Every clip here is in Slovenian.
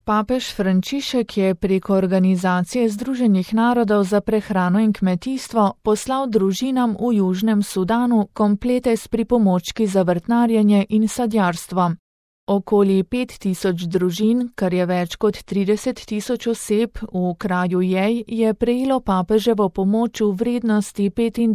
Papež Frančišek je preko Organizacije Združenih narodov za prehrano in kmetijstvo poslal družinam v Južnem Sudanu komplete s pripomočki za vrtnarjenje in sadjarstvo. Okoli 5000 družin, kar je več kot 30 000 oseb v kraju Jej, je prejelo papeževo pomoč v vrednosti 25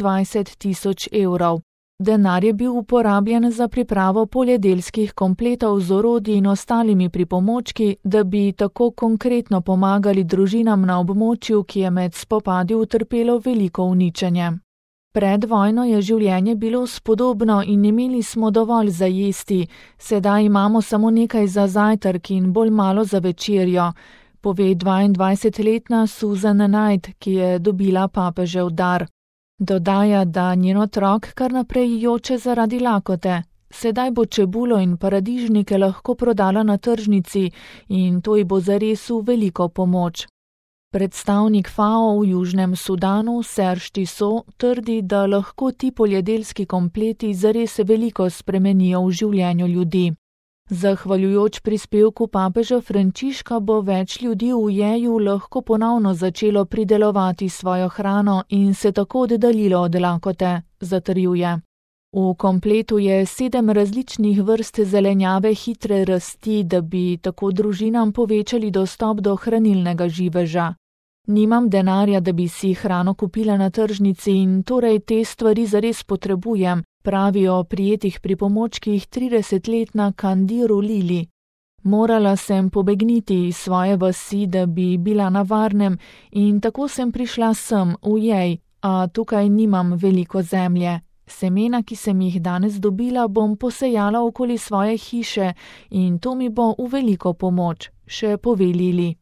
000 evrov. Denar je bil uporabljen za pripravo poljedelskih kompletov z orodji in ostalimi pripomočki, da bi tako konkretno pomagali družinam na območju, ki je med spopadi utrpelo veliko uničenje. Pred vojno je življenje bilo spodobno in imeli smo dovolj za jesti, sedaj imamo samo nekaj za zajtrk in bolj malo za večerjo, pove 22-letna Susan Knight, ki je dobila papežev dar. Dodaja, da njen otrok kar naprej joče zaradi lakote. Sedaj bo čebulo in paradižnike lahko prodala na tržnici in to ji bo zares v veliko pomoč. Predstavnik FAO v Južnem Sudanu, Serge Tissot, trdi, da lahko ti poljedelski kompleti zares veliko spremenijo v življenju ljudi. Zahvaljujoč prispevku papeža Frančiška bo več ljudi v Jeju lahko ponovno začelo pridelovati svojo hrano in se tako oddaljilo od lakote, zatrjuje. V kompletu je 7 različnih vrst zelenjave hitre rasti, da bi tako družinam povečali dostop do hranilnega živeža. Nimam denarja, da bi si hrano kupila na tržnici in torej te stvari zares potrebujem, pravi o prijetih pripomočkih 30-letna Kandiru Lili. Morala sem pobegniti iz svoje vasi, da bi bila na varnem in tako sem prišla sem v Jej, a tukaj nimam veliko zemlje. Semena, ki sem jih danes dobila, bom posejala okoli svoje hiše in to mi bo v veliko pomoč, še pove Lili.